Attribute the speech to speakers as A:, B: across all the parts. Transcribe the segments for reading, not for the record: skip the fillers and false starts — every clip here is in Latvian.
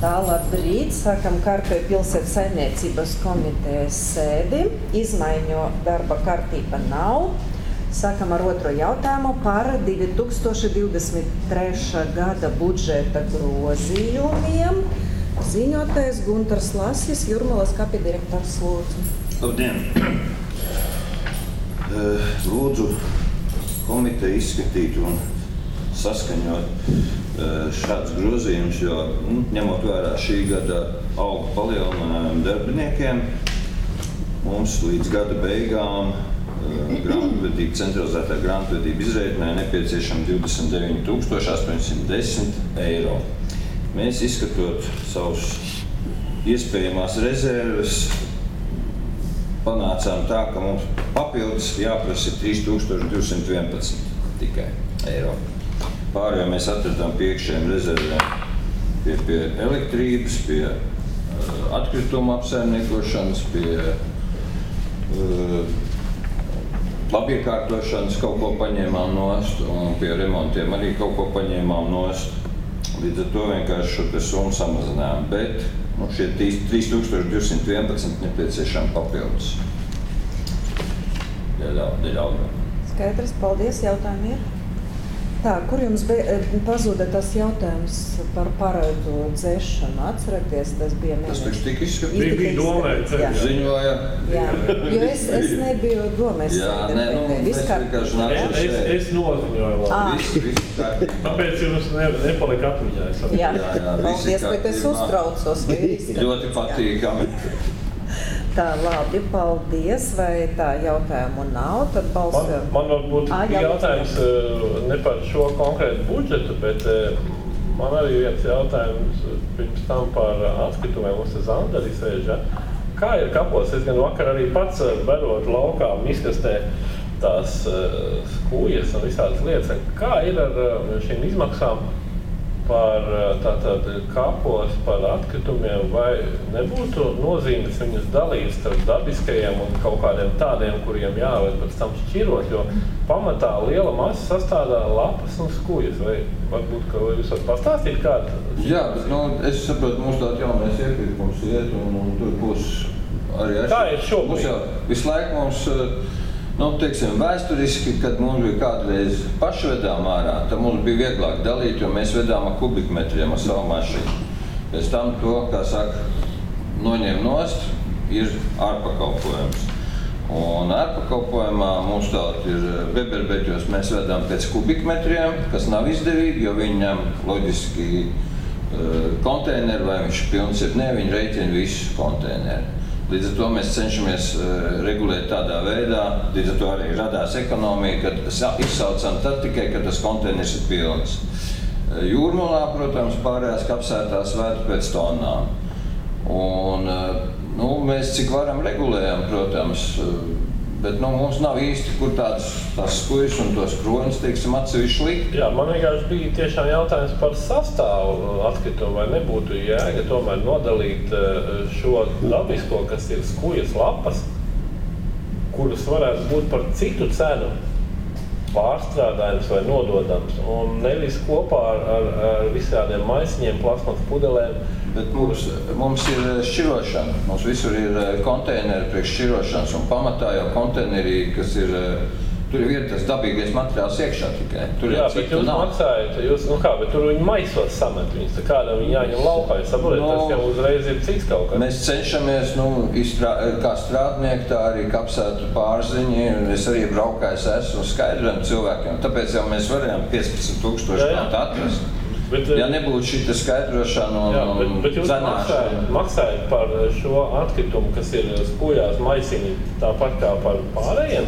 A: Tā, labrīt. Sākam kārtēju pilsētas saimniecības komitejas sēdi. Izmaiņu darba kārtība nav. Sākam ar otro jautājumu par 2023. gada budžeta grozījumiem. Ziņotājs Guntars Lasis, Jūrmalas kapedirektors, lūdzu.
B: Labdien! Lūdzu komiteju izskatīt un saskaņot šāds grozījums, jo ņemot vērā šī gada algu palielinājumu darbiniekiem, mums līdz gada beigām centralizētā grāmatvedība izreikināja nepieciešami 29 810 eiro. Mēs izskatot savus iespējamās rezerves, panācām tā, ka mums papildus jāprasa 3211 tikai eiro. Pārējo mēs atradām pie iekšējiem rezervēm, pie elektrības, pie atkrituma apsaimniekošanas, pie labiekārtošanas kaut ko paņēmām nost, un pie remontiem arī kaut ko paņēmām nost. Līdz ar to vienkārši šo summu samazinājām, bet šie 3211 nepieciešami papildus. Dēļ algām.
A: Skaidrs, paldies, jautājumi ir. Tā, kur jums pazuda tas jautājums par parādu dzēšanu? Atceraties, tas bija
B: Tas taču tika izskatīts?
C: Bija domē,
B: ziņoja.
A: Jā, jo es nebiju domē.
B: Jā, nē, mēs vienkārši nākam šeit.
C: Es noziņoju labi.
B: Viss kārtībā.
C: Tāpēc jums nepalika atmiņā.
A: Jā, paldies, bet es uztraucos.
B: Ļoti patīkami.
A: Tā, labi, paldies. Vai tā jautājumu nav? Tad balsojam.
C: Man varbūt jautājums ne par šo konkrētu budžetu, bet man arī viens jautājums pirms tam par atkritumiem. Mums ir Zandari sēža. Kā ir kapos? Es gan vakar arī pats berot laukā, izkastē tās skūjas un visādas lietas. Kā ir ar šīm izmaksām par tātad kapos, par atkritumiem, vai nebūtu nozīmes viņus dalīt starp dabiskajiem un kaut kādiem tādiem, kuriem jāved pēc tam šķirot, jo pamatā liela masa sastādā lapas un skūjas, vai varbūt, ka jūs varat pastāstīt kādu?
B: Jā, bet es saprotu, mums tāda jaunais iepirkums iet un tur būs arī
C: Kā ir šobrīd?
B: Mums jau visu laiku mums, teiksim, vēsturiski, kad mums bija kādreiz paši vedām ārā, tad mums bija vieglāk dalīt, jo mēs vedām ar kubikmetriem ar savu mašīnu. Pēc tam to, kā saka, noņem nost, ir ārpakalpojums. Un ārpakalpojumā mums tātad ir Beberbeķos, mēs vedām pēc kubikmetriem, kas nav izdevīgi, jo viņi ņem loģiski konteineru, vai viņš pilns ir, ne, viņi rēķina visu konteineru. Līdz ar to mēs cenšamies regulēt tādā veidā, līdz ar to arī radās ekonomija, kad izsaucam tad tikai, kad tas konteiners ir pilns. Jūrmalā, protams, pārējās kapsētās vērt pēc tonnām. Un, mēs cik varam regulējam, protams, bet mums nav īsti, kur tās skujas un tos kroņus, teiksim, atsevišķi likt.
C: Jā, man vienkārši bija tiešām jautājums par sastāvu atkritumu, vai nebūtu jēga tomēr nodalīt šo dabisko, kas ir skujas lapas, kuras varētu būt par citu cenu pārstrādājums vai nododams, un nevis kopā ar visādiem maisiņiem, plasmas pudelēm.
B: Bet mums ir šķirošana, mums visur ir konteineri priekš šķirošanas, un pamatā jau konteinerī, kas ir, tur ir tas dabīgais materiāls iekšā tikai. Tur
C: jā, bet jūs maksājat, bet tur viņi maisos samet viņus, tā kādam viņi jāņem laukā, es saprotu, tas jau uzreiz ir cits kaut kā.
B: Mēs cenšamies, kā strādnieki, tā arī kapsētu pārziņi, es arī braukājis esmu skaidram cilvēkiem, tāpēc jau mēs varējām 15 000 atrast. Ja nebūtu šita skaidrošana un
C: bet jūs maksājat par šo atkritumu, kas ir skujās maisiņi, tāpat kā par pārējiem?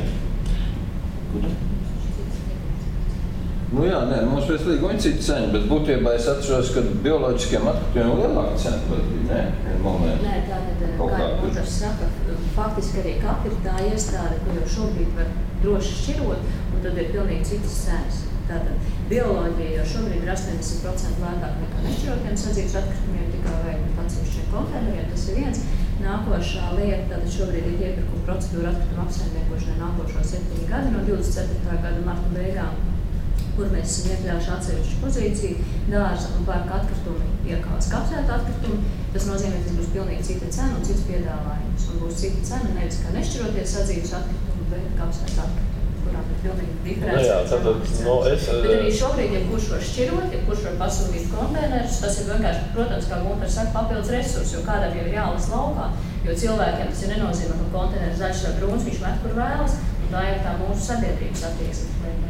B: Mums pēc līguma cita cena, bet būtībā es atceros, ka bioloģiskiem atkritumiem lielāka cena pat bija,
D: Nē, tātad, kā Guntars saka, faktiski arī kapi ir tā iestāde, ko jau šobrīd var droši šķirot, un tad ir pilnīgi citas cenas. Tātad bioloģija jau šobrīd ir 80% lētāk nekā nešķirotiem sadzīves atkritumiem, tikai vai atsevišķiem konteineriem, tas ir viens. Nākošā lieta, tātad šobrīd ir iepirkuma procedūra atkrituma apsaimniekošanai nākošo 7 gadi no 24. gada marta beigām. kur mēs esam iekļaujuši atsevišķu pozīciju, dārza un parka atkritumi, iekāds kapsēta atkritumi. Tas nozīmē, ka tas būs pilnīgi cita cena un cits piedāvājums. Un būs cita cena, nevis kā nešķiroties sadzīves atkritumi, bet kapsēta atkritumi, kurām ir pilnīgi diferences. Bet arī šobrīd, ja kurš var šķirot, ja kurš var pasūtīt konteinerus, tas ir vienkārši, protams, kā Gunter saka, papildus resursi, jo kādam jau ir jālas laukā, jo cilvēkiem tas ir nenozīmē, ka konteineris zaļš vai brūns, viņš met, kur vēlas, un tā ir tā mūsu sabiedrības attieksme.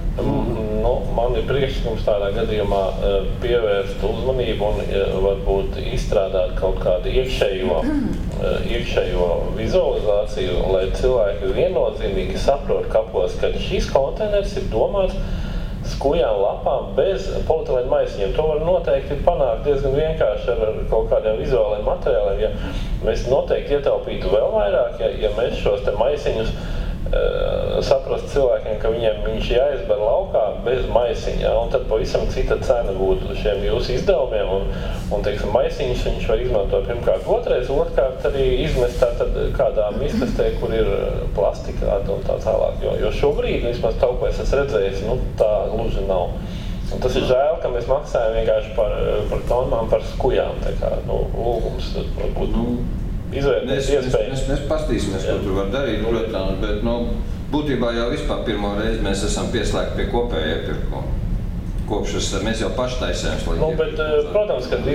C: Man ir priekšlikums tādā gadījumā pievērst uzmanību un varbūt izstrādāt kaut kādu iekšējo vizualizāciju, lai cilvēki viennozīmīgi saprot kapos, ka šis konteiners ir domāts skujām lapām bez polietilēna maisiņiem. To var noteikti panākt diezgan vienkārši ar kaut kādiem vizuāliem materiāliem. Ja mēs noteikti ietaupītu vēl vairāk, ja mēs šos te maisiņus saprast cilvēkiem, ka viņš jāizber laukā bez maisiņa, un tad pavisam cita cena būtu šiem jūsu izdevumiem, un teiksim, maisiņus viņš var izmantot pirmkārt otrkārt arī izmest kādā izmestē, kur ir plastikāta un tā tālāk, jo šobrīd, vismaz tā, ko es esmu redzējis, tā gluži nav. Un tas ir žēl, ka mēs maksājam vienkārši par tonām, par skujām, tā kā, lūgums, varbūt,
B: Mēs pastīsimies, ko tur var darīt, protams, bet būtībā jau vispār pirmo reizi mēs esam pieslēgti pie kopējā iepirkuma. Kopš mēs jau paši taisējam.
C: Bet, protams, kad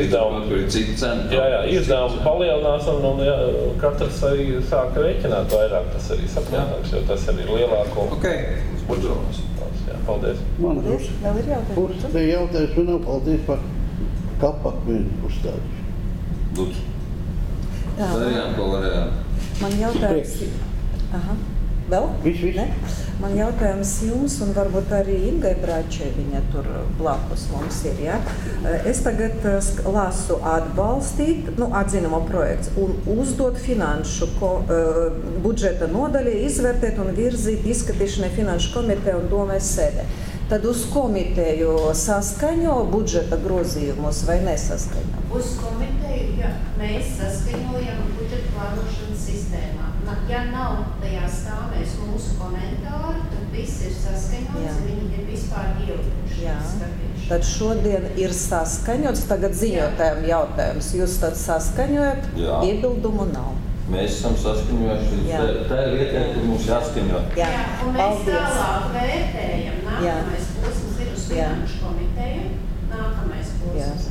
C: izdevumi palielinās un katrs arī sāk rēķināt vairāk, tas arī saprotams, jo tas arī lielāko. Paldies.
A: Paldies. Vēl ir jautājums?
E: Te jautājums un paldies par kapakmeni uzstādīšanu.
B: Lūdzu. Darījām, ko varējām.
A: Man jautājums... Vēl?
E: Ne?
A: Man jautājums jums un varbūt arī Ingai Brāčai, viņa tur blakus mums ir, ja? Es tagad lasu atbalstīt, atzinumu projekts un uzdot finanšu budžeta nodaļu, izvērtēt un virzīt izskatīšanai finanšu komiteju un domēs sēdē. Tad uz komiteju saskaņo budžeta grozījumus vai nesaskaņo?
F: Uz komiteju, ja mēs saskaņojam budžeta plānošanas sistēmā. Ja nav tajā stāvēs mūsu komentāri, tad viss ir saskaņots, viņi ir vispār ielikuši skatīšanu.
A: Tad šodien ir saskaņots, tagad ziņotājiem jautājums. Jūs tad saskaņojat, iebildumu nav.
B: Mēs esam saskaņojuši, tā ir lieta, kur mums jāskaņo.
F: Jā, un mēs tālāk vērtējam. Nākamais posms ir uz finanšu komiteju. Nākamais posms.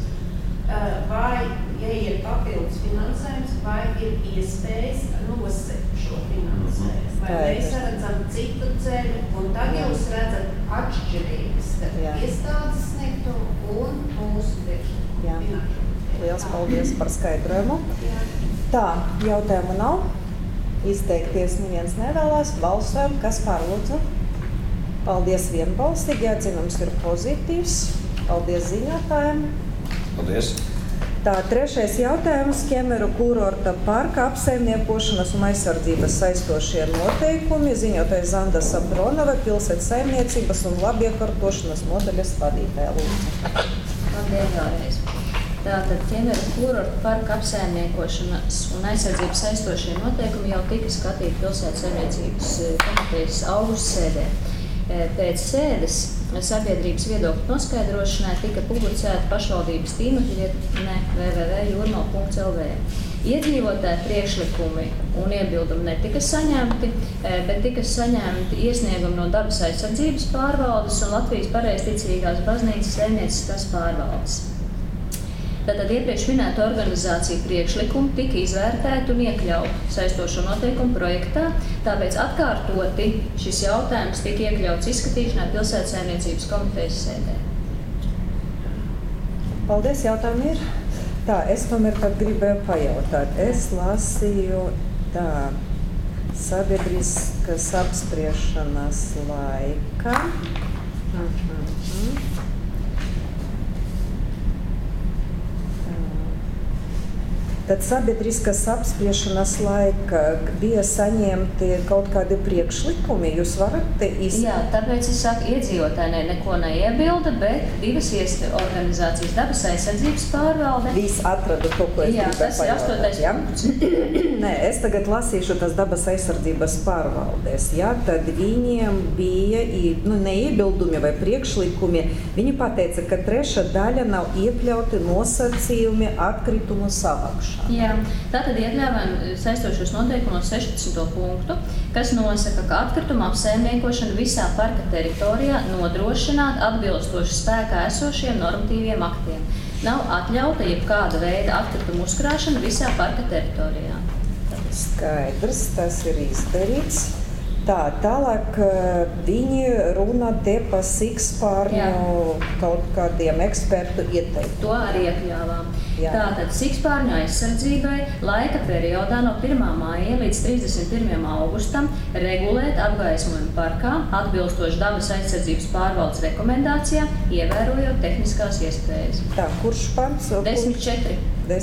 F: Vai, ja ir papildus finansējums, vai ir iespējas nosekt šo finansējumu. Vai mēs redzam citu ceļu, un tad jūs redzat atšķirības starp iestādes sniegtumu un mūsu priekšlikumu.
A: Liels paldies par skaidrojumu. Tā, jautājumu nav. Izteikties neviens nevēlās. Balsojam, kas pārlūdzu? Paldies vienbalstīgi, atzinums ir pozitīvs. Paldies ziņotājiem.
B: Paldies.
A: Tā, trešais jautājums – Ķemeru kurorta parka apsaimniekošanas un aizsardzības saistošie noteikumi. Ziņotājs Zanda Sapronova, pilsētas saimniecības un labiekārtošanas nodaļas vadītāja. Lūdzu.
D: Paldies vēlreiz. Tātad Ķemeru kurorta parka apsaimniekošanas un aizsardzības saistošie noteikumi jau tika skatīti pilsētas saimniecības komitejas augusta sēdē. Pēc sēdes sabiedrības viedokļu noskaidrošanai tika publicēta pašvaldības tīmekļa vietnē www.jūrmal.lv. Iedzīvotāju priekšlikumi un iebildumi netika saņemti, bet tika saņemti iesniegumi no dabas aizsardzības pārvaldes un Latvijas Pareizticīgās baznīcas saimnieciskās pārvaldes. Tātad iepriekš minēta organizācija priekšlikumi tika izvērtēti un iekļauti saistošo noteikumu projektā, tāpēc atkārtoti šis jautājums tika iekļauts izskatīšanā pilsētas saimniecības komitejas sēdē.
A: Paldies, jautājumi ir. Tā, es tomēr tad gribēju pajautāt. Es lasīju sabiedriskas apspriešanas laika. Tad sabiedriskas apspriešanas laika bija saņemti kaut kādi priekšlikumi, jūs varat
D: Jā, tāpēc es saku, iedzīvotāji neko neiebilda, bet divas organizācijas Dabas aizsardzības pārvalde.
A: Visi atrada to, ko es gribēju
D: tas ir 8. punkts.
A: Nē, es tagad lasīšu tas Dabas aizsardzības pārvaldes. Jā, tad viņiem bija neiebildumi vai priekšlikumi. Viņi pateica, ka trešā daļa nav iekļauti nosacījumi atkritumu savākšanai.
D: Jā, tātad iekļāvām saistošos noteikumos 16. punktu, kas nosaka, ka atkrituma apsaimniekošana visā parka teritorijā nodrošināt atbilstoši spēkā esošiem normatīviem aktiem. Nav atļauta jebkāda veida atkritumu uzkrāšana visā parka teritorijā.
A: Skaidrs, tas ir izdarīts. Tālāk viņi runā te pa sikspārņu kaut kādiem ekspertu ieteikumiem.
D: To arī iekļāvām. Tātad sikspārņu aizsardzībai laika periodā no 1. māja līdz 31. augustam regulēt apgaismojumu parkā atbilstoši Dabas aizsardzības pārvaldes rekomendācijām, ievērojot tehniskās iespējas.
A: Kurš pants?
D: 10.4.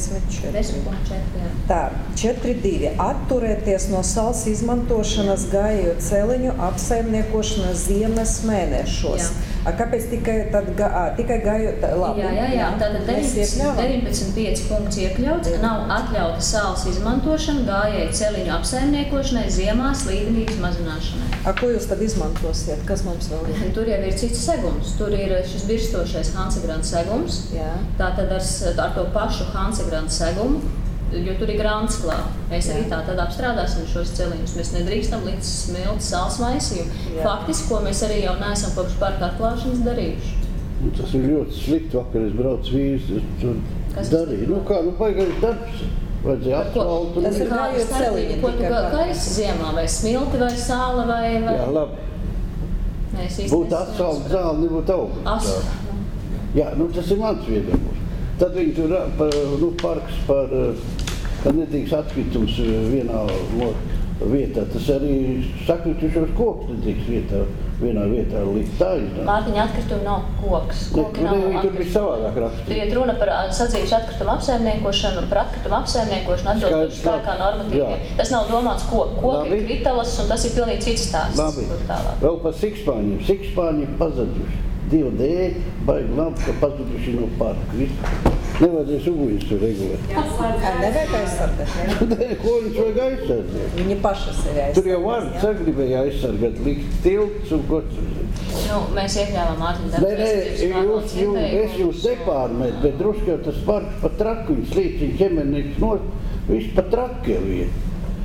A: 10.4. Tā, 4.2. Atturēties no salas izmantošanas gājēju celiņu apsaimniekošanas ziemas mēnešos. Kāpēc tikai gāju? Labi.
D: Jā. Tātad 19.5 punkts iekļauts. Nav atļauta salas izmantošana gājēju celiņu apsaimniekošanai ziemā slīdenības mazināšanai.
A: Ko jūs tad izmantosiet? Kas mums vēl ir?
D: Tur jau ir cits segums. Tur ir šis birstošais Hansegranta segums. Tātad ar to pašu Hansegranta segumu, jo tur ir grants klāt. Mēs arī tātad apstrādāsim šos celiņus. Mēs nedrīkstam likt smilti salas maisījumu. Faktiski, ko mēs arī jau neesam kopš parka atklāšanas darījuši.
E: Tas ir ļoti slikti. Vakar es braucu vīzi, tur darīju. Baigais darbs. Vajadzēja atklāt.
A: Tas ir gājot celiņi.
D: Ko tu kaisi ziemā? Vai smilti, vai sāla, vai...
E: Jā, labi. Būtu atsaukt zāli, nebūtu augsts. Jā, tas ir mans viedoklis. Tad viņi tur parks ka nedrīkst atkritums vienā vietā. Tas arī sakritušos kokus nedrīkst vienā vietā likt. Tā iznāk.
D: Mārtiņa, atkritumi nav koks.
E: Tur bija savādāk rakstīts.
D: Tur iet runa par sadzīves atkritumu apsaimniekošanu, par atkritumu apsaimniekošanu atbilstoši spēkā normatīviem. Tas nav domāts koki. Koki ir kritalas, un tas ir pilnīgi cits stāsts.
E: Labi. Vēl par sikspāņiem. Sikspāņi pazuduši. Divu dēļ, baigi labi, ka pazuduši no parka. Nevajadzēs uguņus tur regulēt.
A: Nevajag aizsargāt.
E: Ko viņš vajag aizsargāt?
A: Viņi paši sevi aizsargāt.
E: Tur jau var gribēja aizsargāt, likt tilts un gods.
D: Mēs iekļāvām Mārtiņu
E: darbs. Es jūs nepārmet, bet drusku jau tas parks pa traku, viņš līdz ķemenīgs nost, viss pa traku jau ir.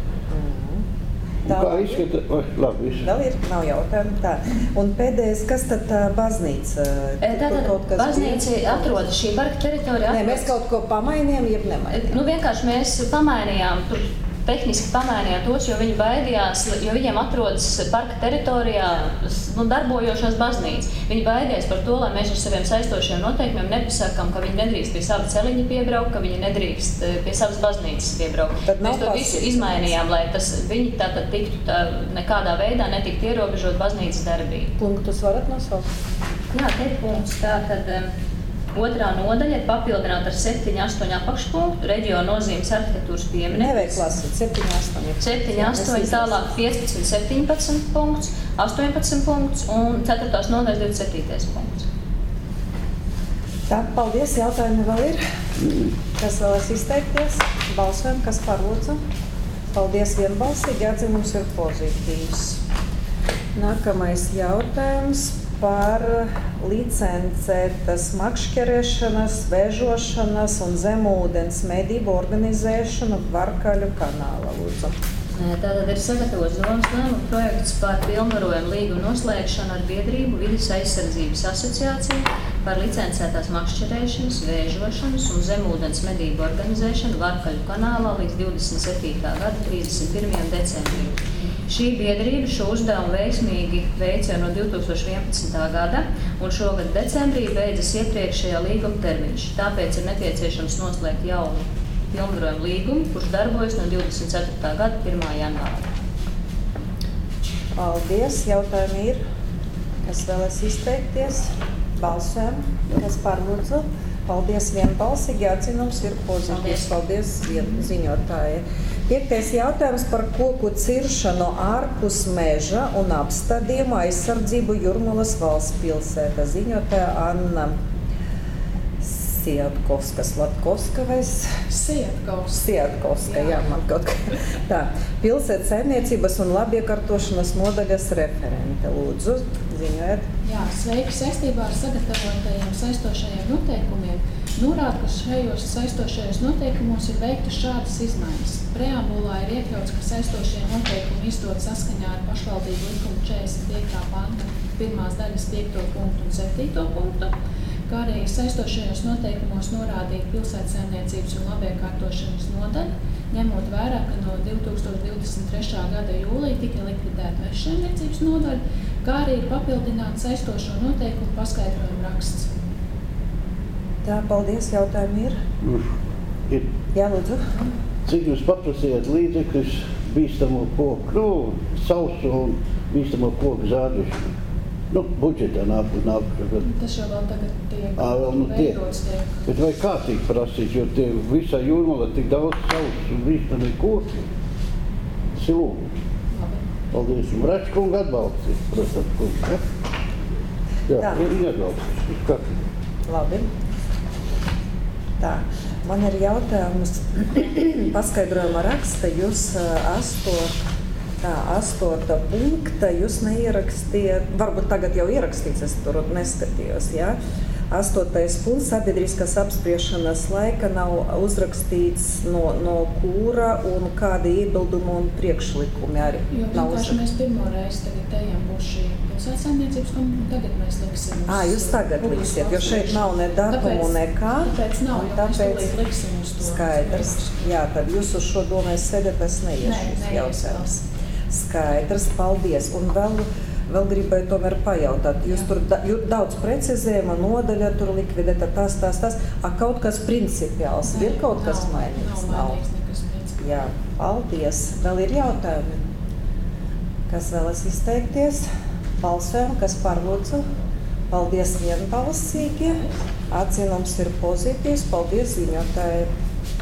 E: Kā izskata? Labi, viss.
A: Vēl ir, nav jautājumu. Tā. Un pēdējais, kas tad baznīca?
D: Tātad baznīca atrodas šī parka teritorijā.
A: Nē, mēs kaut ko pamainījām, jeb nemainījām?
D: Vienkārši mēs pamainījām, tehniski pamainījām tos, jo viņi baidījās, jo viņiem atrodas parka teritorijā darbojošās baznīcas. Viņi baidījās par to, lai mēs ar saviem saistošiem noteikumiem nepasakām, ka viņi nedrīkst pie sava celiņa piebraukt, ka viņi nedrīkst pie savas baznīcas piebraukt. Mēs to visu izmainījām, lai viņi tātad tiktu nekādā veidā netiktu ierobežot baznīcas darbību.
A: Punktus varat nosaukt?
D: Jā, te ir punkts. Tātad otrā nodaļa ir papildināta ar 7.8 apakšpunktu, reģiona nozīmes arhitektūras piemineklis.
A: Nevajag lasīt, 7.8.
D: 7.8, tālāk 15.17 punkts, 18 punkts un 4. nodaļas 27. punkts.
A: Tā, paldies, jautājumi vēl ir. Kas vēlas izteikties? Balsojam, kas par lūdzu? Paldies vienbalsīgi, atzinums ir pozitīvs. Nākamais jautājums par licencētas makšķerēšanas, vēžošanas un zemūdens medību organizēšanu Varkaļu kanāla, lūdzu.
D: Tātad ir sagatavots domas lēmuma projekts par pilnvarojumu līgumu noslēgšanu ar biedrību Vides aizsardzības asociāciju par licencētās makšķerēšanas, vēžošanas un zemūdens medību organizēšanu Varkaļu kanālā līdz 27. gada 31. decembrim. Šī biedrība šo uzdevumu veiksmīgi veica no 2011. gada, un šogad decembrī beidzas iepriekšējā līguma termiņš. Tāpēc ir nepieciešams noslēgt jaunu pilnvarojumu līgumu, kurš darbojas no 24. gada 1. janvāra.
A: Paldies. Jautājumi ir. Kas vēlas izteikties? Balsojam. Kas par lūdzu? Paldies vienbalsīgi, atzinums ir pozitīvs. Paldies ziņotāji. 5. jautājums par koku ciršanu ārpus meža un apstādījumu aizsardzību Jūrmalas valsts pilsētā. Ziņotāja Anna Siatkovska vai Siatkovska, jā, man kaut kā. Tā, pilsētas saimniecības un labiekārtošanas nodaļas referente. Lūdzu, ziņojiet.
G: Jā, sveiki, saistībā ar sagatavotajiem saistošajiem noteikumiem. Norāda, ka šajos saistošajos noteikumos ir veiktas šādas izmaiņas. Preambulā ir iekļauts, ka saistošie noteikumi izdod saskaņā ar pašvaldību likumu 45. panta 1. daļas 5. punktu un 7. punktu. Kā arī saistošajos noteikumos norādīt pilsētsaimniecības un labiekārtošanas nodaļa, ņemot vērā, ka no 2023. gada jūlija tika likvidēta mežsaimniecības nodaļa, kā arī ir papildināts saistošo noteikumu paskaidrojumu raksts.
A: Tā, paldies, jautājumi ir?
E: Ir.
A: Jā, lūdzu.
E: Cik jūs paprasījāt līdzekļus bīstamo koku, sausu un bīstamo koku zāģišanu? Budžetā nākušā.
G: Tas jau vēl tagad tiek
E: veidots. Bet vai kārtīgi prasīt, jo tie visā Jūrmalā tik daudz sausu un bīstami koki? Tas ir lūgums. Paldies. Un Vrača kunga atbalstīt, protams, kunga. Jā, viņa atbalstīt.
A: Labi. Tā, man ir jautājums paskaidrojuma raksta. Jūs 8. punkta jūs neierakstījāt, varbūt tagad jau ierakstīts, es tur neskatījos, jā? 8. punkts sabiedriskās apspriešanas laika nav uzrakstīts no kura un kādi iebildumi un priekšlikumi arī nav uzrakstīts.
G: Jo mēs pirmo reizi tagad ejam būs šī pilsētsaimniecības komiteja, tagad mēs liksim uz...
A: Jūs tagad liksiet, jo šeit nav ne datumu nekā.
G: Tāpēc nav, jo mēs tūlīt liksim uz to.
A: Skaidrs. Jā, tad jūs uz šo domēs sēdat, es neiešu jautājums. Skaidrs, paldies. Un vēl gribēju tomēr pajautāt. Jūs tur daudz precizējuma, nodaļa tur likvidēta, tas. Kaut kas principiāls, ir kaut kas mainīts?
G: Nav nekas principiāls.
A: Jā, paldies. Vēl ir jautājumi? Kas vēlas izteikties? Balsojam, kas par lūdzu? Paldies vienbalsīgi. Atzinums ir pozitīvs. Paldies ziņotāji.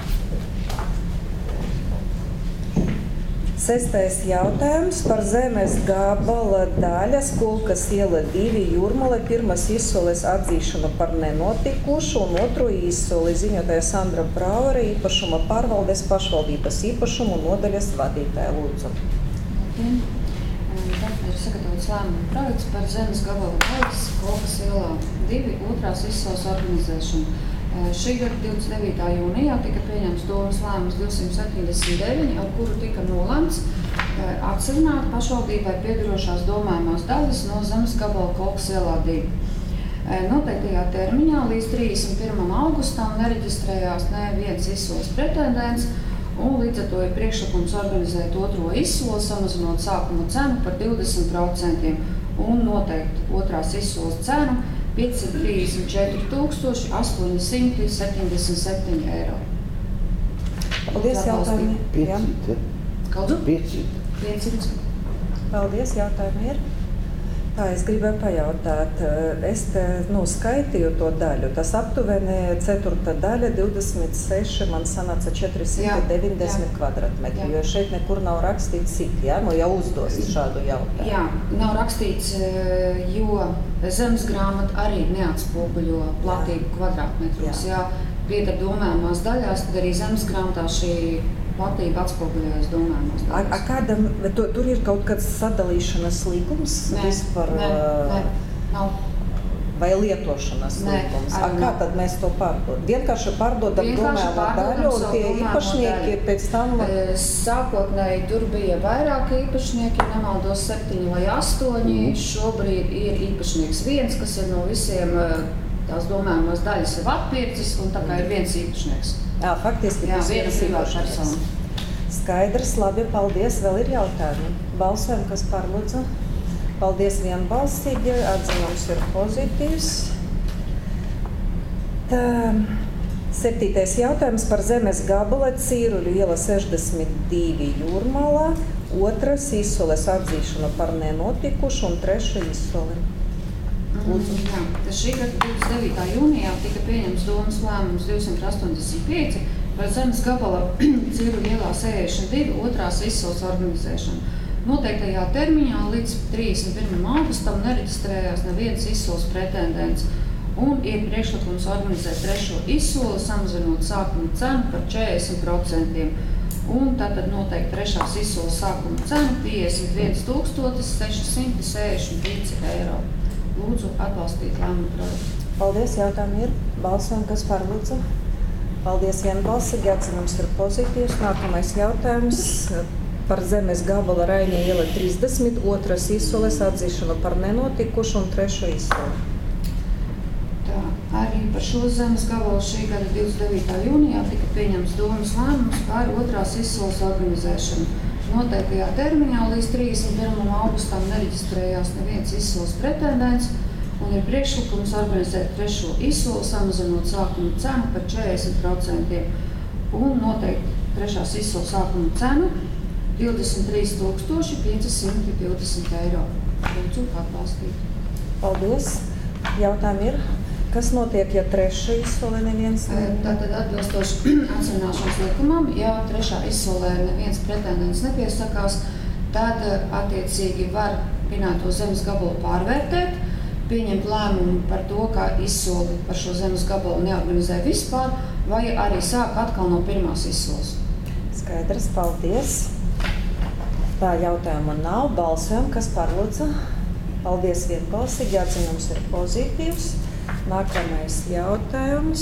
A: 6. jautājums par zemes gabala daļas Kulkas iela 2 Jūrmala pirmas izsoles atzīšanu par nenotikušu un otro izsoli ziņotāja Sandra Braure īpašuma pārvaldes pašvaldības īpašumu nodaļas vadītāja. Lūdzu.
H: Tagad ir sagatavots lēmuma projekts par zemes gabala daļas Kulkas ielā 2 otrās izsoles organizēšanu. Šī gada 29. jūnijā tika pieņemts domas lēmums 279, ar kuru tika nolēmts atsevināt pašvaldībai piedarošās domājumās daļas no zemes gabala Kulkas ielā 2. Noteiktajā termiņā līdz 31. augustam nereģistrējās neviens izsoles pretendents, un līdz ar to ir priekšlikums organizēt otro izsoli, samazinot sākuma cenu par 20% un noteikt otrās izsoles cenu 534 877 eiro.
A: Paldies, jautājumi.
E: 500.
A: Paldies, jautājumi ir. Tā, es gribēju pajautāt. Es te skaitīju to daļu. Tas aptuveni 4. daļa, 26, man sanāca 490 kvadratmetri, jo šeit nekur nav rakstīts cik, jā? Jau uzdos šādu jautājumu.
H: Jā, nav rakstīts, jo zemes grāmata arī neatspoguļo platību kvadrātmetros. Jā, pieder domājumās daļās, tad arī zemes grāmatā šī platība atspoguļojas domājumās daļās.
A: Tur ir kaut kāds sadalīšanas līgums?
H: Nē, nav.
A: Vai lietošanas līgums? Kā tad mēs to pārdodam? Vienkārši pārdodam domājumu daļu un tie īpašnieki pēc tam...
H: Sākotnēji tur bija vairāk īpašnieki, nemaldos 7 vai 8. Šobrīd ir īpašnieks viens, kas ir no visiem tās domājumās daļas jau atpircis, un tā kā ir viens īpašnieks.
A: Faktiski tas viens īpašnieks. Skaidrs, labi, paldies. Vēl ir jautājumi? Balsojam, kas par lūdzu? Paldies vienbalsīgi, atzinums ir pozitīvs. 7. jautājums par zemes gabala Cīruļu iela 62 Jūrmalā, 2. izsoles atzīšanu par nenotikušu un 3. izsoli. Lūdzu.
H: Jā, tas šī gada 29. jūnijā tika pieņemts domas lēmums 285 par zemes gabala Dziru ielā 62 otrās izsoles organizēšanu. Noteiktajā termiņā līdz 31. augustam nereģistrējās neviens izsoles pretendents un ir priekšlikums organizēt trešo izsoli, samazinot sākuma cenu par 40%. Un tātad noteikti trešās izsoles sākuma cena 51 665 eiro. Lūdzu atbalstīt lēmumu projektu.
A: Paldies, jautājumi ir. Balsojam, kas par lūdzu. Paldies, vienbalsīgi, atzinums ir pozitīvs. Nākamais jautājums par zemes gabala Raiņa iela 30, otras izsoles atzīšanu par nenotikušu un trešo izsoli.
H: Tā, arī par šo zemes gabalu šī gada 29. jūnijā tika pieņemts domas lēmums par otrās izsoles organizēšanu. Noteiktajā termiņā līdz 31. augustam nereģistrējās neviens izsoles pretendents un ir priekšlikums organizēt trešo izsoli, samazinot sākuma cenu par 40% un noteikti trešās izsoles sākuma cenu 23 520 eiro. Lūdzu atbalstīt.
A: Paldies. Jautājumi ir. Kas notiek, ja trešā izsolē neviens?
H: Tātad atbilstoši atsevināšanas likumam, ja trešā izsolē neviens pretendents nepiesakās, tad attiecīgi var minēto zemes gabalu pārvērtēt, pieņemt lēmumu par to, ka izsoli par šo zemes gabalu neorganizē vispār, vai arī sāk atkal no pirmās izsoles.
A: Skaidrs, paldies. Tā jautājuma nav. Balsojam, kas par lūdzu. Paldies vienbalsīgi, atzinums ir pozitīvs. Nākamais jautājums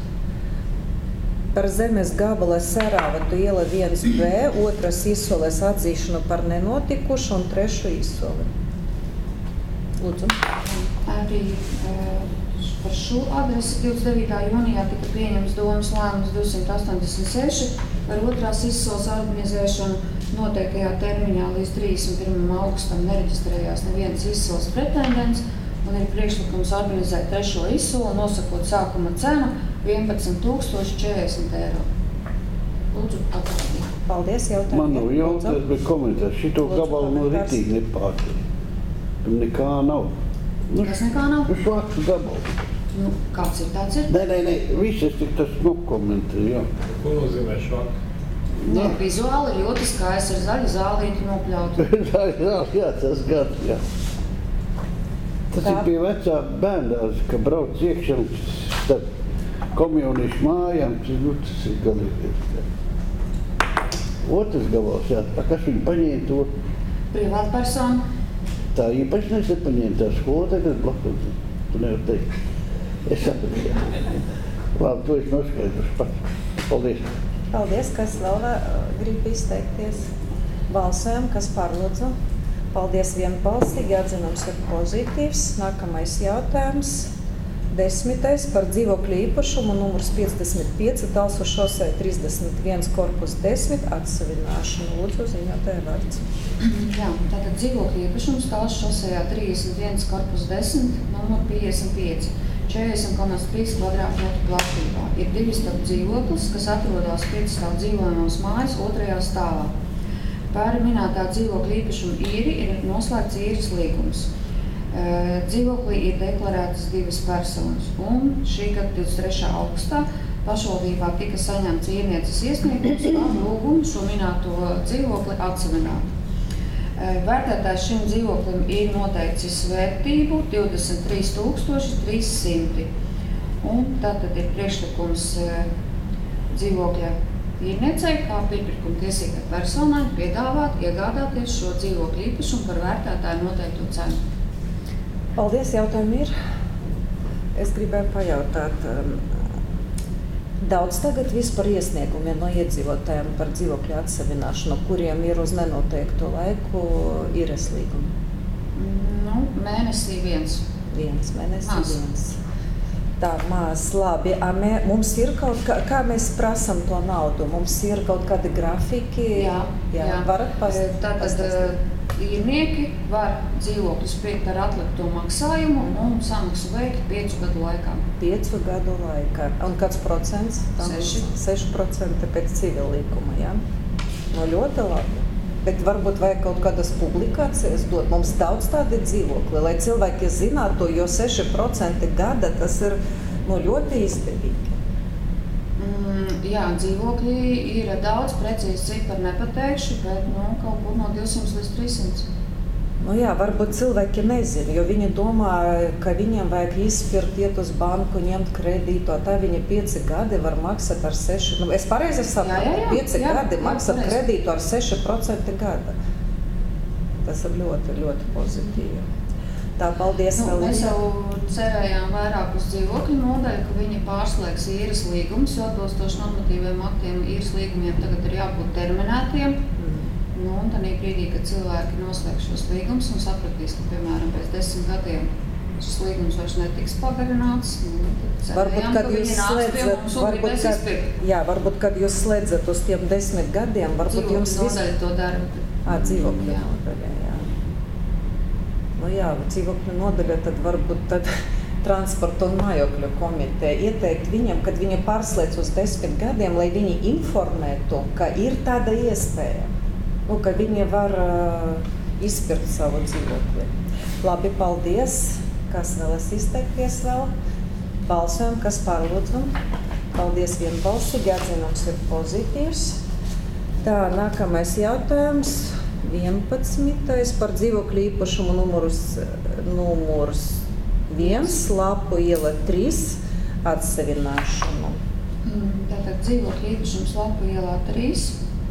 A: par zemes gabala Sarāvatu iela 1B, otras izsoles atzīšanu par nenotikušu un trešo izsoli. Lūdzu.
H: Arī par šo adresi 29. jūnijā tika pieņemts domas lēmums 286 par otrās izsoles organizēšanu. Noteiktajā termiņā līdz 31. augustam nereģistrējās neviens izsoles pretendents un ir priekšlikums organizēt trešo izsoli, nosakot sākuma cenu 11 040 eiro. Lūdzu, atbalstīt.
A: Paldies, jautājumi.
E: Man nav jautājums, bet komentārs. Šito gabalu no ritīgi nepārķer. Tur nekā nav.
H: Kas nekā nav?
E: Švaks gabalu.
H: Kāds ir tāds ir?
E: Nē, visas tik tas nokomentē, jā.
C: Ko nozīmē švaks?
H: Vizuāli ir ļoti skaists, ar zaļu zālīti nopļautu.
E: Jā, tas gads, jā. Tas ir pie vecā bērndārs, ka brauc iekšā starp komjauniešu mājām, tas ir galīgi. Otrs gabals, jā. Kas viņi paņēma to?
H: Privātpersona.
E: Tā īpaši nesapaņēma tā skolotāja, kas blakus. Tu nevar teikt. Es sapratu, jā. Labi, to es noskaidrošu pats. Paldies.
A: Paldies, kas vēl grib izteikties. Balsojam, kas par lūdzu. Paldies vienbalsīgi, atzinums ir pozitīvs. Nākamais jautājums. 10. par dzīvokļu īpašumu numurs 55, Talsu šosei 31, korpus 10, atsavināšanu. Lūdzu, ziņotāja vārds.
H: Jā, tātad dzīvokļu īpašums Talsu šosejā 31, korpus 10, numur 55. 40,3 kvadrātmetru platībā. Ir divi stāvu dzīvoklis, kas atrodas 5 stāvu dzīvojamos mājas otrajā stāvā. Par minētā dzīvokļa īpašuma īri ir noslēgts īres līgums. Dzīvoklī ir deklarētas 2 personas, un šī gada 23. augustā pašvaldībā tika saņemts īrnieces iesniegums par lūgumu šo minēto dzīvokli atsavināt. Vērtētājs šim dzīvoklim ir noteicis vērtību 23 300. Un tātad ir priekšlikums dzīvokļa īrniecei, kā pirmpirkuma tiesīgai personai piedāvāt, iegādāties šo dzīvokļu īpašumu par vērtētāju noteikto cenu.
A: Paldies, jautājumi ir. Es gribēju pajautāt, daudz tagad vispār iesniegumiem no iedzīvotājiem par dzīvokļu atsavināšanu, kuriem ir uz nenoteiktu laiku īres līgumi?
H: Mēnesī viens.
A: Viens mēnesī viens. Tā maz, labi. Mums ir kaut kā mēs prasam to naudu? Mums ir kaut kādi grafiki?
H: Jā.
A: Varat pastāstīt?
H: Īrnieki var dzīvokļus pirkt ar atlikto maksājumu un samaksu veikt 5 gadu laikā.
A: 5 gadu laikā. Un kāds procents?
H: 6%.
A: 6% pēc civila likuma, jā? No ļoti labi. Bet varbūt vajag kaut kādas publikācijas dot. Mums daudz tādi dzīvokļi, lai cilvēki zinātu, jo 6% gada tas ir ļoti izdevīgi.
H: Jā, dzīvokļi ir daudz, precīzi cipari nepateikšu, bet kaut kur no 200 līdz 300.
A: Jā, varbūt cilvēki nezina, jo viņi domā, ka viņiem vajag izpirkt, iet uz banku, ņemt kredītu, tā viņi 5 gadi var maksāt ar 6%. Es pareizi saprotu, 5 gadi maksāt kredītu ar 6% gada. Tas ir ļoti, ļoti pozitīvi. Tā, paldies vēl.
H: Mēs jau cerējām vairāk uz dzīvokļu nodaļu, ka viņi pārslēgs īres līgumus, jo atbilstoši normatīviem aktiem īres līgumiem tagad ir jābūt terminētiem. Un tādā brīdī, kad cilvēki noslēgs šos līgumus un sapratīs, ka, piemēram, pēc 10 gadiem šis līgums vairs netiks pagarināts,
A: varbūt, kad jūs slēdzat uz tiem 10 gadiem, varbūt jums
H: nodaļa to dara.
A: Dzīvokļu nodaļa, jā. Dzīvokļu nodaļa, tad varbūt transporta un mājokļu komiteja ieteikt viņam, kad viņi pārslēdz uz 10 gadiem, lai viņi informētu, ka ir tāda iespēja. Ka viņi var izpirkt savu dzīvokli. Labi, paldies. Kas vēlas izteikties vēl? Balsojam, kas par lūdzu. Paldies vienbalsīgi, atzinums ir pozitīvs. Tā, nākamais jautājums, 11. par dzīvokļu īpašumu numurs 1, Lapu iela 3, atsevināšanu.
H: Tātad dzīvokļu īpašums Lapu ielā 3.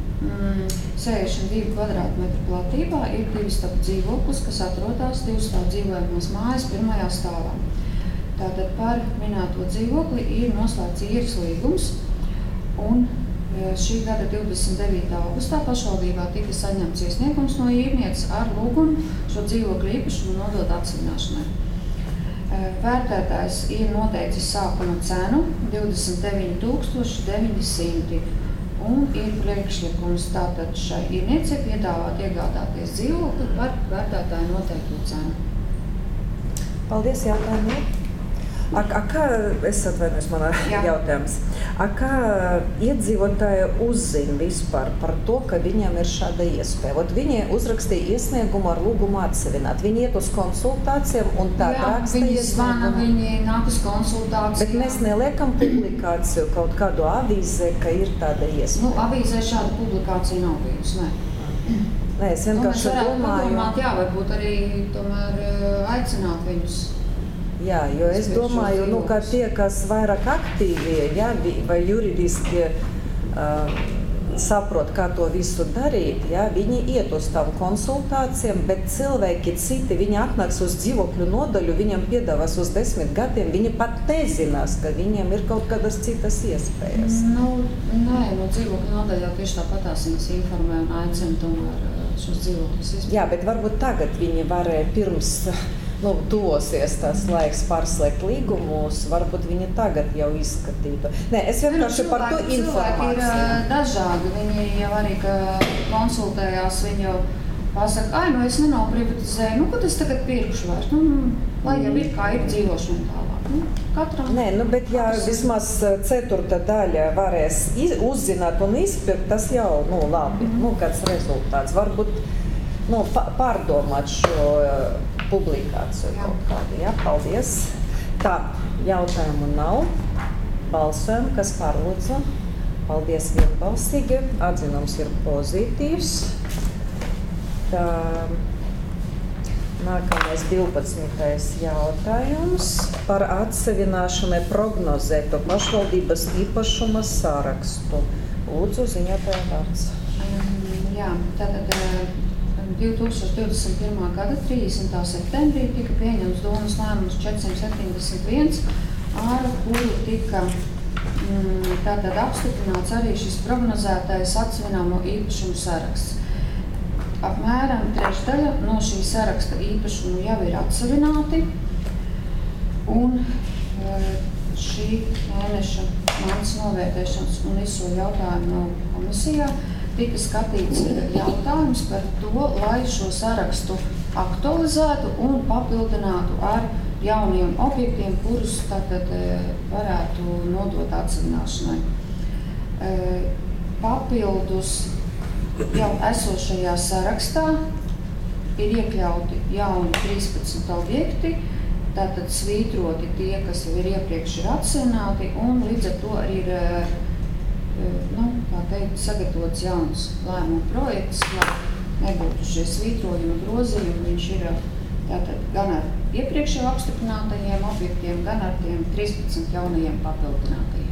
H: 62 kvadrātmetru platībā ir 2 stabu dzīvoklis, kas atrodas 2 stāvu dzīvojamās mājas pirmajā stāvā. Tātad par minēto dzīvokli ir noslēgts īres līgums, un šī gada 29. augustā pašvaldībā tika saņemts iesniegums no īrnieces ar lūgumu šo dzīvokļu īpašumu nodot atsevināšanai. Vērtētājs ir noteicis sākuma cenu 29 900. Un ir priekšlikums tātad šai īrniecei piedāvāt iegādāties dzīvokli par vērtētāju noteikto cenu.
A: Paldies, jautājumi. Kā, es atvainojos, manā jautājums. Kā iedzīvotāji uzzina vispār par to, ka viņam ir šāda iespēja? Viņi uzrakstīja iesniegumu ar lūgumu atsevināt. Viņi iet uz konsultācijām un tā raksta
H: iesniegumu. Viņi zvana, viņi nāk uz konsultāciju.
A: Bet mēs neliekam publikāciju kaut kādu avīzē, ka ir tāda iespēja.
H: Avīzē šāda publikācija nav bijusi, ne.
A: Nē, es vienkārši domāju.
H: Padomāt, varbūt arī tomēr aicināt viņus.
A: Jā, jo es domāju, ka tie, kas vairāk aktīvie, vai juridiski saprot, kā to visu darīt, viņi iet uz tām konsultācijām, bet cilvēki citi, viņi atnāks uz dzīvokļu nodaļu, viņam piedāvās uz 10 gadiem, viņi pat nezinās, ka viņiem ir kaut kādas citas iespējas.
H: Nē, dzīvokļu nodaļā tieši tāpatās viņas informē un aicina tomēr šos dzīvokļus izpildīt.
A: Jā, bet varbūt tagad viņi varēja pirms tuvosies tas laiks pārslēgt līgumus, varbūt viņi tagad jau izskatītu. Nē, es vienkārši par to informāciju.
H: Cilvēki ir dažādi, viņi jau arī, ka konsultējās, viņi jau pasaka, es privatizēju, kad es tagad pirkšu vairs, lai jau ir kā ir dzīvošana tālāk. Katram.
A: Nē, bet ja vismaz 4. daļa varēs uzzināt un izpirkt, tas jau, labi, kāds rezultāts. Varbūt, pārdomāt šo publikāciju kaut kādu. Paldies. Tā, jautājumu nav. Balsojam, kas par lūdzu. Paldies vienbalsīgi. Atzinums ir pozitīvs. Tā, nākamais 12. jautājums par atsevināšanai prognozētu pašvaldības īpašuma sarakstu. Lūdzu, ziņotāja vārds.
H: Jā, tātad 2021. gada 30. septembrī tika pieņemts domas lēmums 471, ar kuru tika tātad apstiprināts arī šis prognozētais atsevināmo īpašumu saraksts. Apmēram trešdaļa no šī saraksta īpašumu jau ir atsevināti, un šī mēneša manas novērtēšanas un izsolu jautājumu no komisijā tika skatīts jautājums par to, lai šo sarakstu aktualizētu un papildinātu ar jauniem objektiem, kurus tātad varētu nodot atsevināšanai. Papildus jau esošajā sarakstā ir iekļauti jauni 13 objekti, tātad svītroti tie, kas jau ir iepriekš ir atsenāti, un līdz ar to arī ir, sagatavots jauns lēmumu projekts, lai nebūtu šie svītrojumi grozījumi. Viņš ir tātad gan ar iepriekš jau apstiprinātajiem objektiem, gan ar tiem 13 jaunajiem papildinātajiem.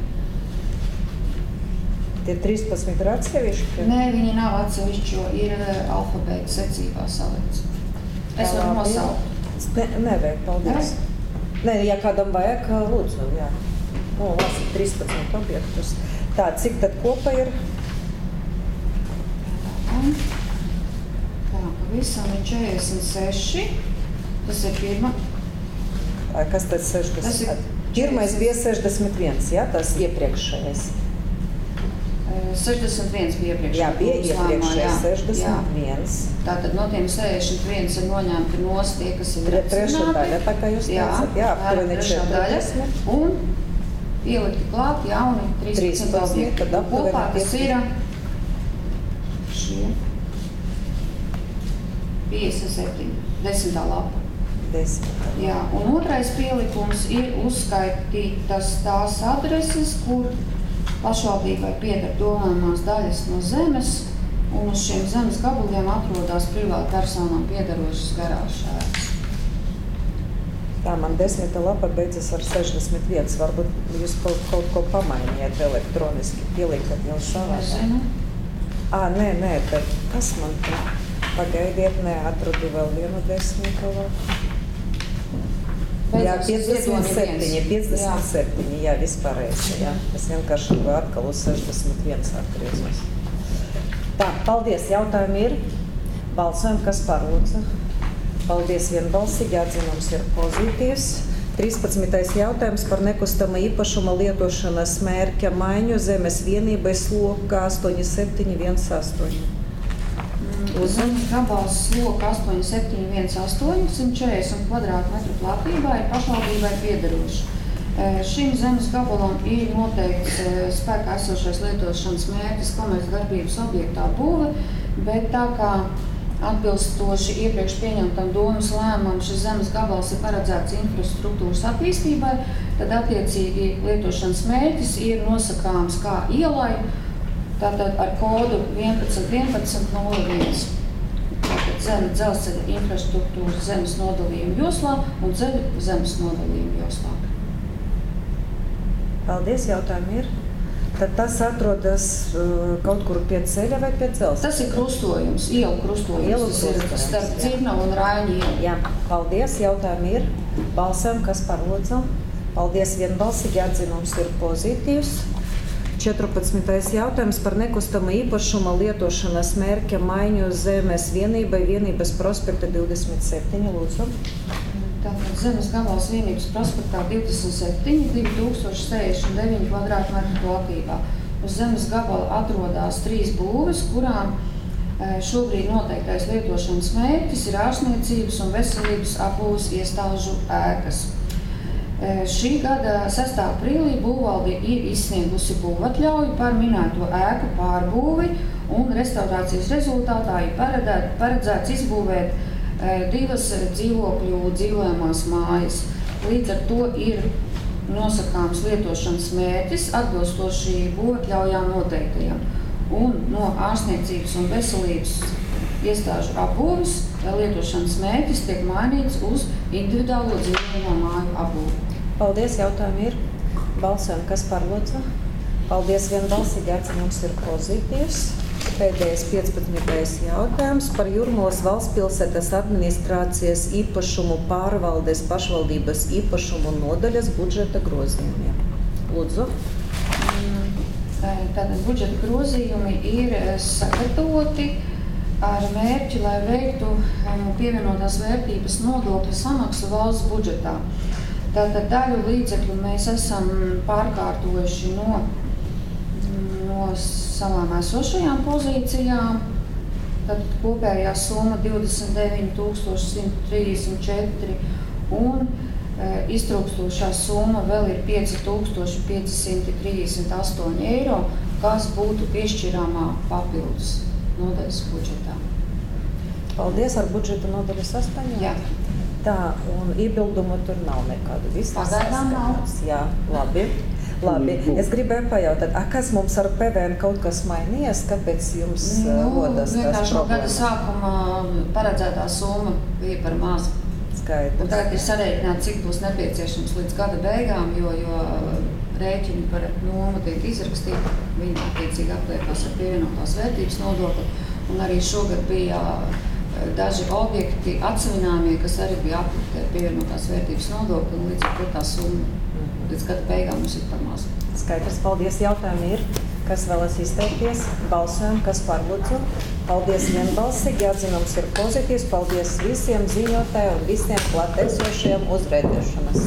A: Tie 13 ir atsevišķi?
H: Nē, viņi nav atsevišķi, jo ir alfabēta secībā salikts. Es varu nosaukt.
A: Nevajag, paldies. Nē, ja kādam vajag, lūdzu, jā. Lasi 13 objektus. Tā, cik tad kopā ir?
H: Tā, pavisam ir 46. Tas ir pirma.
A: Kas tad 60? Pirmais bija 61, jā, tas iepriekšējais.
H: 61 bija iepriekšējais.
A: Jā, bija iepriekšējais 61.
H: Tātad no tiem 61 ir noņemti nost tie, kas ir
A: trešā daļa, tā kā jūs teicat, jā, aptuveni 40.
H: Un ielikti klāt jauni 13 objekti. Kopā tas ir šie 57, 10. lapa. Jā, un otrais pielikums ir uzskaitītas tās adreses, kur pašvaldībai pieder domājumās daļas no zemes, un uz šiem zemes gabaliem atrodas privāti personām piederošas garāžas.
A: Tā, man 10. lapa beidzas ar 61. Varbūt jūs kaut ko pamainiet elektroniski, pielikat jau savā.
H: Nezinu.
A: Nē, bet kas man tā? Pagaidiet, neatradu vēl vienu 10. lapu. Jā, 57, jā, vispārreizi, jā. Es vienkārši atkal uz 61 atgriezos. Tā, paldies, jautājumi ir. Balsojam, kas par, lūdzu. Paldies, vienbalsīgi, atzinums ir pozitīvs. 13. jautājums par nekustama īpašuma lietošanas mērķa maiņu zemes vienībai Sloka 8718.
H: Zemes gabals Sloka 8718, 140 kvadrātmetru platībā ir pašvaldībai piederoši. Šim zemes gabalam ir noteikts spēkā esošais lietošanas mērķis komercdarbības objektā būve, bet tā kā atbilstoši iepriekš pieņemtam domas lēmumam šis zemes gabals ir paredzēts infrastruktūras attīstībai, tad attiecīgi lietošanas mērķis ir nosakāms kā ielai, tātad ar kodu 111101. Tātad zeme dzelzceļa infrastruktūras zemes nodalījuma joslā un ceļu zemes nodalījuma joslā.
A: Paldies, jautājumi ir. Tad tas atrodas kaut kur pie ceļa vai pie dzelzceļa?
H: Tas ir krustojums, ielu krustojums. Tas ir starp Dzirnavu un Raiņu.
A: Jā, paldies, jautājumi ir. Balsojam, kas par, lūdzu. Paldies, vienbalsīgi, atzinums ir pozitīvs. 14. jautājums par nekustama īpašuma lietošanas mērķa maiņu zemes vienībai Vienības prospekta 27, lūdzu.
H: Tātad zemes gabals Vienības prospektā 27, 2069 kvadrātmetru platībā. Uz zemes gabala atrodas 3 būves, kurām šobrīd noteiktais lietošanas mērķis ir ārstniecības un veselības apbūves iestāžu ēkas. Šī gada 6. aprīlī būvvalde ir izsniegusi būvatļauju par minēto ēku pārbūvi un restaurācijas rezultātā ir paredzēts izbūvēt 2 dzīvokļu dzīvojamās mājas. Līdz ar to ir nosakāms lietošanas mērķis atbilstoši būvatļaujām noteiktajam. Un no ārstniecības un veselības iestāžu apbūves lietošanas mērķis tiek mainīts uz individuālo dzīvojamo māju apbūvi.
A: Paldies, jautājumi ir. Balsojam, kas par, lūdzu. Paldies, vienbalsīgi, atzinums ir pozitīvs. Pēdējais 15. jautājums par Jūrmalas valstspilsētas administrācijas īpašumu pārvaldes pašvaldības īpašumu nodaļas budžeta grozījumiem. Lūdzu.
H: Tātad budžeta grozījumi ir sagatavoti ar mērķi, lai veiktu pievienotās vērtības nodokļa samaksu valsts budžetā. Tātad daļu līdzekļu mēs esam pārkārtojuši no savām esošajām pozīcijām. Tad kopējā summa 29,134 un iztrūkstošā summa vēl ir 5,538 eiro, kas būtu piešķirāmā papildus nodaļas budžetā.
A: Paldies, ar budžeta nodaļu saskaņot?
H: Jā.
A: Tā, un iebildumu tur nav nekādu.
H: Pagaidām nav.
A: Jā, labi. Es gribēju pajautāt, kas mums ar PVN kaut kas mainījies, kāpēc jums rodas tas
H: vienkārši no gada
A: problēmas?
H: sākuma paredzētā summa bija par mazu.
A: Skaidrs.
H: Un tagad ir sarēķināts, cik būs nepieciešams līdz gada beigām, jo rēķini par nomu tiek izrakstīti, viņi attiecīgi apliekās ar pievienotās vērtības nodokli. Un arī šogad bija daži objekti atsevinājumie, kas arī bija aplikti ar pievienotās vērtības nodokli, un līdz ar to tā summa līdz gada beigām mums ir par mazu.
A: Skaidrs, paldies. Jautājumi ir, kas vēlas izteikties? Balsojam, kas par lūdzu? Paldies vienbalsīgi, atzinums ir pozitīvs. Paldies visiem ziņotājiem un visiem klātesošiem uz redzēšanas.